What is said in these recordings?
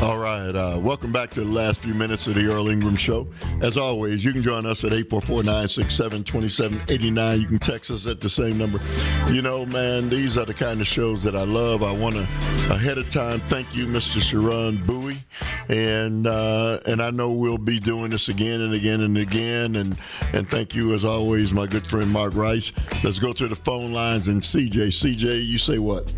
All right. Welcome back to the last few minutes of the Earl Ingram Show. As always, you can join us at 844-967-2789. You can text us at the same number. You know, man, these are the kind of shows that I love. I want to, ahead of time, thank you, Mr. Sharon Bowie. And I know we'll be doing this again and again and again. And thank you, as always, my good friend Mark Rice. Let's go to the phone lines. And CJ, you say what?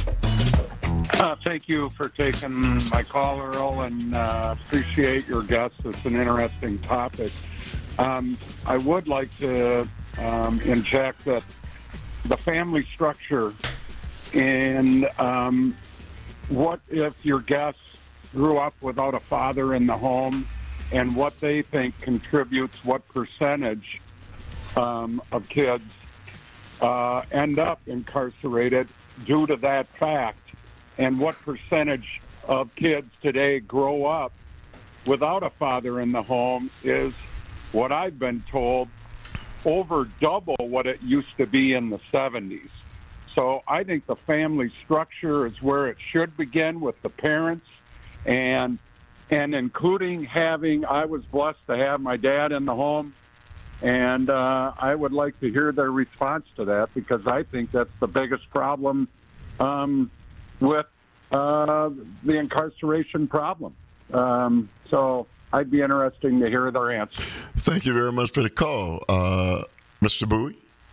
Thank you for taking my call, Earl, and appreciate your guests. It's an interesting topic. I would like to inject that the family structure and what if your guests grew up without a father in the home and what they think contributes, what percentage of kids end up incarcerated due to that fact. And what percentage of kids today grow up without a father in the home is, what I've been told, over double what it used to be in the 70s. So I think the family structure is where it should begin, with the parents, and including having, I was blessed to have my dad in the home, and I would like to hear their response to that, because I think that's the biggest problem with the incarceration problem. So I'd be interested to hear their answer. Thank you very much for the call, Mr. Bowie.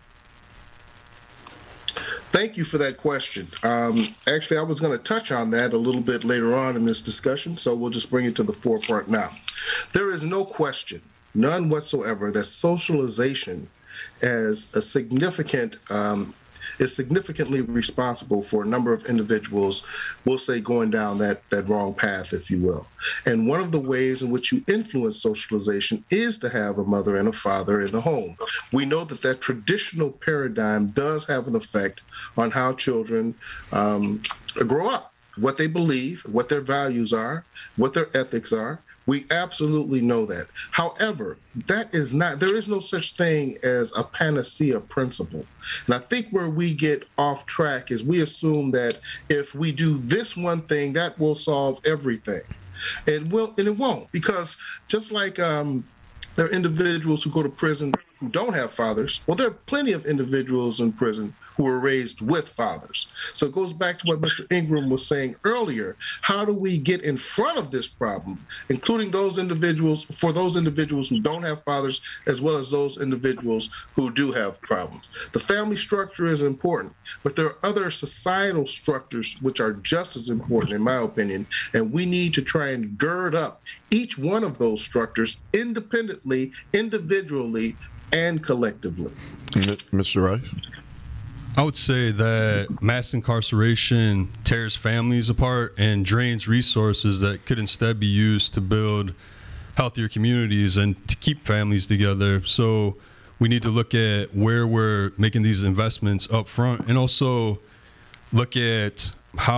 Thank you for that question. Actually, I was going to touch on that a little bit later on in this discussion, so we'll just bring it to the forefront now. There is no question, none whatsoever, that socialization as a significant is significantly responsible for a number of individuals, we'll say, going down that wrong path, if you will. And one of the ways in which you influence socialization is to have a mother and a father in the home. We know that traditional paradigm does have an effect on how children grow up, what they believe, what their values are, what their ethics are. We absolutely know that. However, there is no such thing as a panacea principle. And I think where we get off track is we assume that if we do this one thing, that will solve everything. It won't, because just like there are individuals who go to prison who don't have fathers. Well, there are plenty of individuals in prison who were raised with fathers. So it goes back to what Mr. Ingram was saying earlier. How do we get in front of this problem, including those individuals who don't have fathers, as well as those individuals who do have problems? The family structure is important, but there are other societal structures which are just as important, in my opinion, and we need to try and gird up each one of those structures independently, individually, and collectively. Mr. Rice? I would say that mass incarceration tears families apart and drains resources that could instead be used to build healthier communities and to keep families together. So we need to look at where we're making these investments up front, and also look at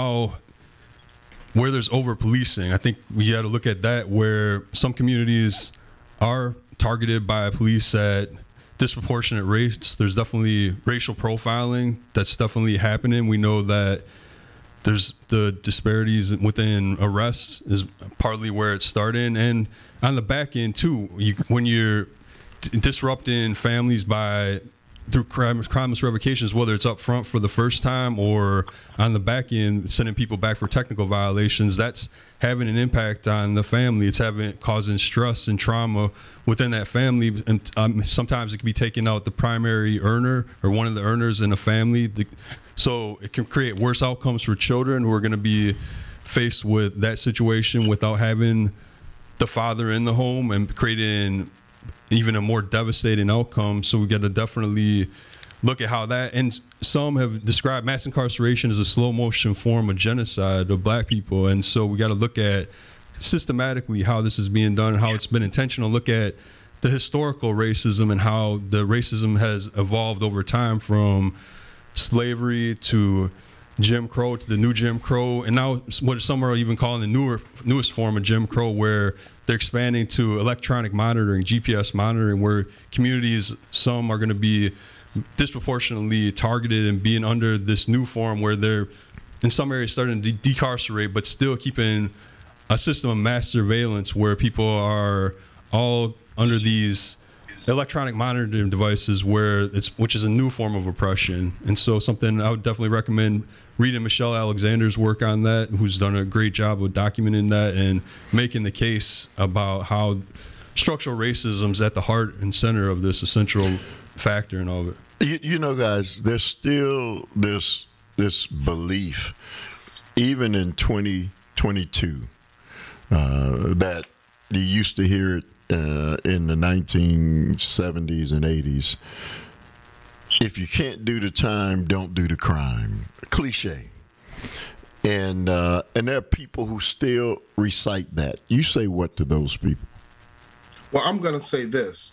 where there's over-policing. I think we got to look at that, where some communities are targeted by police at disproportionate rates. There's definitely racial profiling that's definitely happening. We know that there's the disparities within arrests is partly where it's starting, and on the back end too, when you're disrupting families through crimeless revocations, whether it's up front for the first time or on the back end sending people back for technical violations, that's having an impact on the family. It's causing stress and trauma within that family, and sometimes it can be taking out the primary earner or one of the earners in a family. So it can create worse outcomes for children who are going to be faced with that situation without having the father in the home, and creating even a more devastating outcome. So we got to definitely look at how that, and some have described mass incarceration as a slow motion form of genocide of black people. And so we got to look at systematically how this is being done, how it's been intentional, look at the historical racism and how the racism has evolved over time, from slavery to Jim Crow to the new Jim Crow, and now what some are even calling the newest form of Jim Crow, where they're expanding to electronic monitoring, GPS monitoring, where communities, some are going to be disproportionately targeted and being under this new form, where they're in some areas starting to decarcerate, but still keeping a system of mass surveillance where people are all under these electronic monitoring devices, which is a new form of oppression. And so something I would definitely recommend reading Michelle Alexander's work on that, who's done a great job of documenting that and making the case about how structural racism is at the heart and center of this essential factor in all of it. You know, guys, there's still this belief, even in 2022, that you used to hear it in the 1970s and 80s. If you can't do the time, don't do the crime. Cliche. And there are people who still recite that. You say what to those people? Well, I'm going to say this.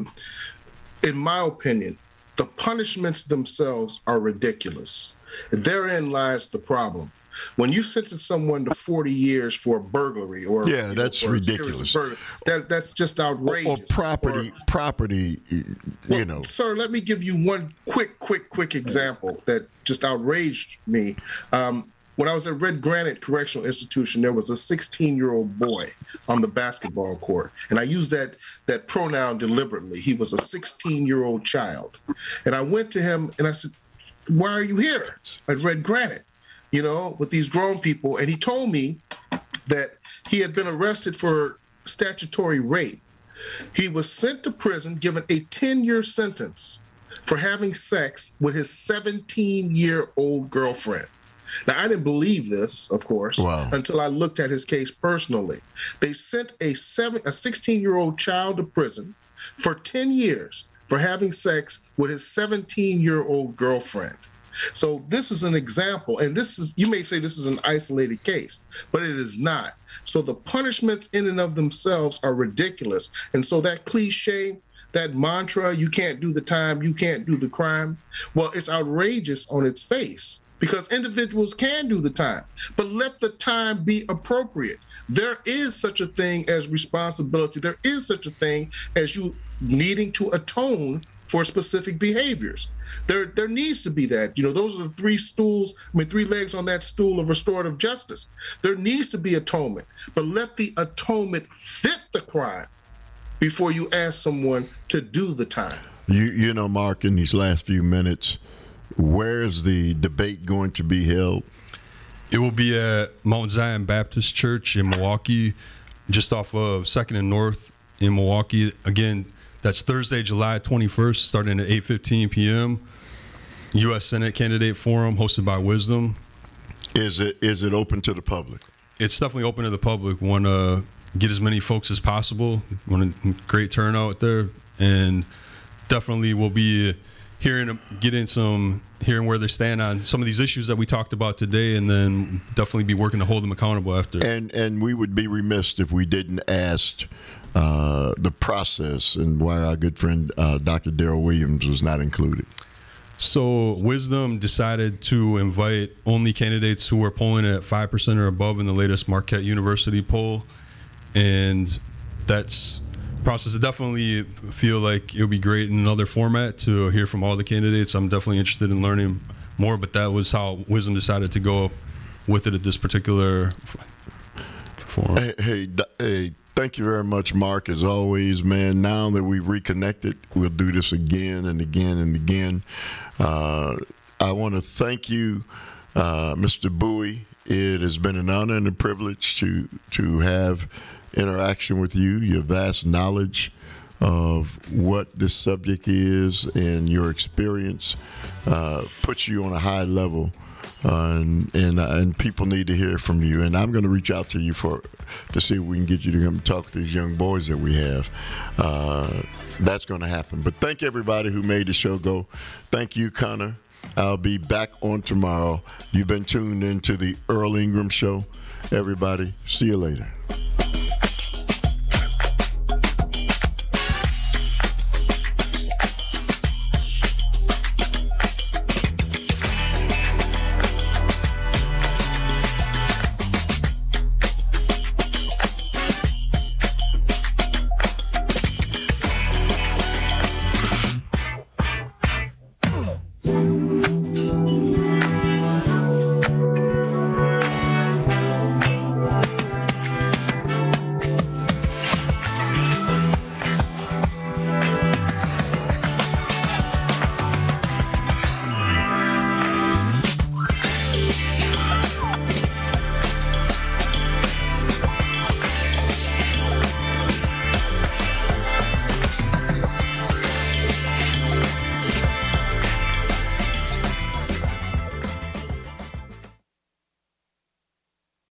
In my opinion, the punishments themselves are ridiculous. Therein lies the problem. When you sentence someone to 40 years for a burglary or that's ridiculous. That's just outrageous. Or property. Well, you know, sir, let me give you one quick example that just outraged me. When I was at Red Granite Correctional Institution, there was a 16-year-old boy on the basketball court, and I use that pronoun deliberately. He was a 16-year-old child, and I went to him and I said, "Why are you here at Red Granite? You know, with these grown people?" And he told me that he had been arrested for statutory rape. He was sent to prison, given a 10-year sentence for having sex with his 17-year-old girlfriend. Now, I didn't believe this, of course, until I looked at his case personally. They sent a 16-year-old child to prison for 10 years for having sex with his 17-year-old girlfriend. So this is an example, and you may say this is an isolated case, but it is not. So the punishments in and of themselves are ridiculous. And so that cliche, that mantra, you can't do the time, you can't do the crime, well, it's outrageous on its face, because individuals can do the time, but let the time be appropriate. There is such a thing as responsibility. There is such a thing as you needing to atone for specific behaviors. There needs to be that. You know, those are the three legs on that stool of restorative justice. There needs to be atonement, but let the atonement fit the crime before you ask someone to do the time. You know, Mark, in these last few minutes, where's the debate going to be held? It will be at Mount Zion Baptist Church in Milwaukee, just off of 2nd and North in Milwaukee. Again, that's Thursday, July 21st, starting at 8:15 p.m. U.S. Senate Candidate Forum hosted by Wisdom. Is it open to the public? It's definitely open to the public. We want to get as many folks as possible. We want a great turnout there, and definitely we'll be hearing where they stand on some of these issues that we talked about today, and then definitely be working to hold them accountable after. And we would be remiss if we didn't ask the process and why our good friend Dr. Darrell Williams was not included. So Wisdom decided to invite only candidates who were polling at 5% or above in the latest Marquette University poll, and that's process. I definitely feel like it would be great in another format to hear from all the candidates. I'm definitely interested in learning more, but that was how Wisdom decided to go with it at this particular forum. Hey, thank you very much, Mark, as always, man. Now that we've reconnected, we'll do this again and again and again. I want to thank you, Mr. Bowie. It has been an honor and a privilege to have interaction with you. Your vast knowledge of what this subject is and your experience puts you on a high level, and people need to hear from you. And I'm going to reach out to you to see if we can get you to come talk to these young boys that we have. That's going to happen. But thank everybody who made the show go. Thank you, Connor. I'll be back on tomorrow. You've been tuned into the Earl Ingram Show. Everybody, see you later.